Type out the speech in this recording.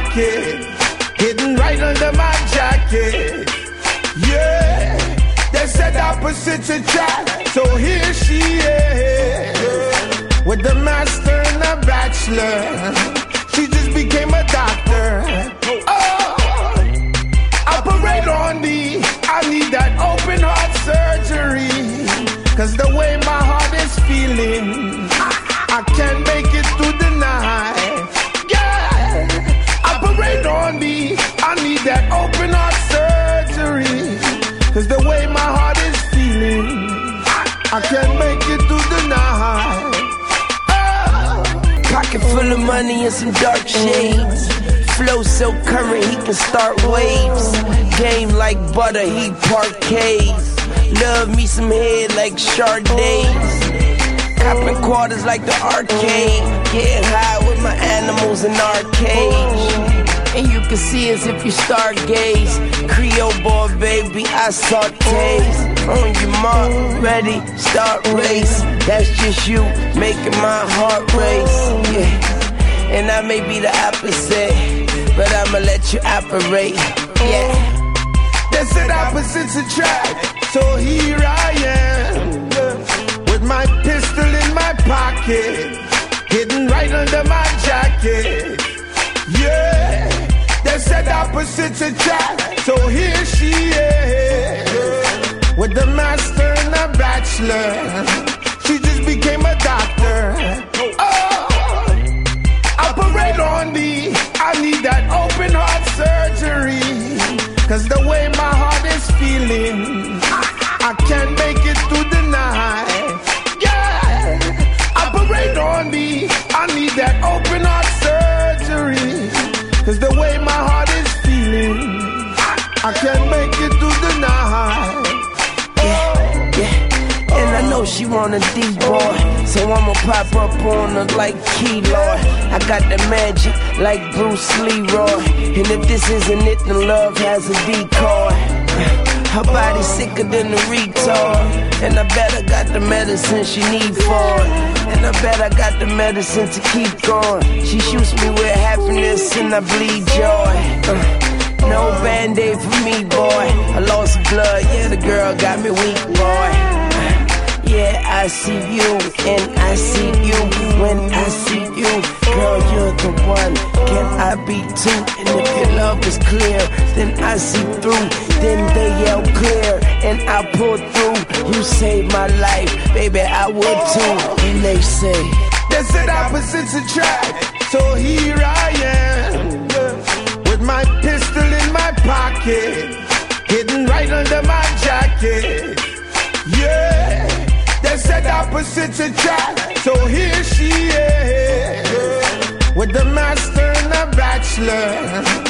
pocket, hidden right under my jacket. Yeah, they said opposites attract, so here she is, with the master and the bachelor. She just became a doctor. Oh, operate on me, I need that open heart surgery, cause the way my heart is feeling, I can't make it through the night. Yeah, operate on me, I need that open heart surgery, cause the way my heart is feeling, I can't make it through the night. Pocket full of money and some dark shades. Flow so current he can start waves. Game like butter, he parquets. Love me some head like Chardonnays. Copping quarters like the arcade. Getting high with my animals in arcades. And you can see us if you stargaze. Creole boy, baby, I sautés. On your mark, ready, start race. That's just you making my heart race. Yeah, and I may be the opposite, but I'ma let you operate. Yeah. They said opposites attract, so here I am, with my pistol in my pocket, hidden right under my jacket. Yeah, they said opposites attract, so here she is, with the master and the bachelor. She just became a doctor. Oh, operate on me, I need that open heart surgery, cause the way my heart is feeling, I can't make it through the night. Yeah, operate on me, I need that open heart surgery, cause the way my heart is feeling, I can't make it through the night. And I know she want a D-boy, so I'ma pop up on her like Keylor. I got the magic like Bruce Leroy, and if this isn't it, then love has a decoy. Her body sicker than a retard, and I bet I got the medicine she need for it, and I bet I got the medicine to keep going. She shoots me with happiness and I bleed joy. No Band-Aid for me, boy. I lost blood, yeah, the girl got me weak, boy. Yeah, I see you, and I see you. When I see you, girl, you're the one. Can I be two? And if your love is clear, then I see through. Then they yell clear, and I pull through. You saved my life, baby, I would too. And they said opposites attract, so here I am, with my pistol in my pocket, hidden right under my jacket. Yeah, they said opposites attract, so here she is, with the master and the bachelor.